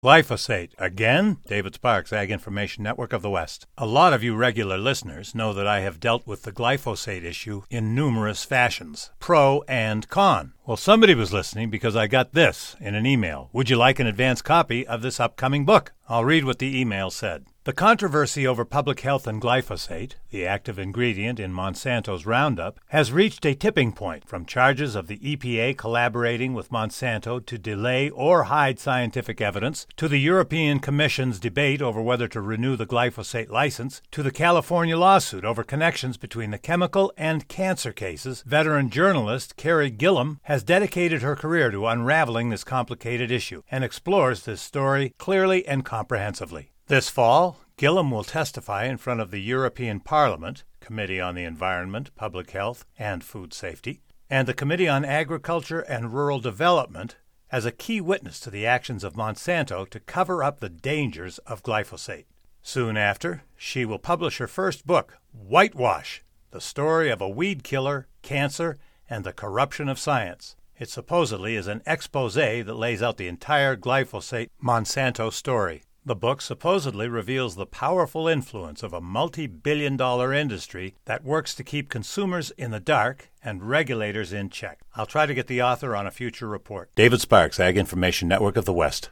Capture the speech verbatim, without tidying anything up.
Glyphosate. Again? David Sparks, Ag Information Network of the West. A lot of you regular listeners know that I have dealt with the glyphosate issue in numerous fashions, pro and con. Well, somebody was listening because I got this in an email. Would you like an advance copy of this upcoming book? I'll read what the email said. The controversy over public health and glyphosate, the active ingredient in Monsanto's Roundup, has reached a tipping point from charges of the E P A collaborating with Monsanto to delay or hide scientific evidence, to the European Commission's debate over whether to renew the glyphosate license, to the California lawsuit over connections between the chemical and cancer cases. Veteran journalist Carrie Gillam has dedicated her career to unraveling this complicated issue and explores this story clearly and comprehensively. This fall, Gillam will testify in front of the European Parliament, Committee on the Environment, Public Health, and Food Safety, and the Committee on Agriculture and Rural Development as a key witness to the actions of Monsanto to cover up the dangers of glyphosate. Soon after, she will publish her first book, Whitewash, the story of a weed killer, cancer, and the corruption of science. It supposedly is an expose that lays out the entire glyphosate Monsanto story. The book supposedly reveals the powerful influence of a multi-billion dollar industry that works to keep consumers in the dark and regulators in check. I'll try to get the author on a future report. David Sparks, Ag Information Network of the West.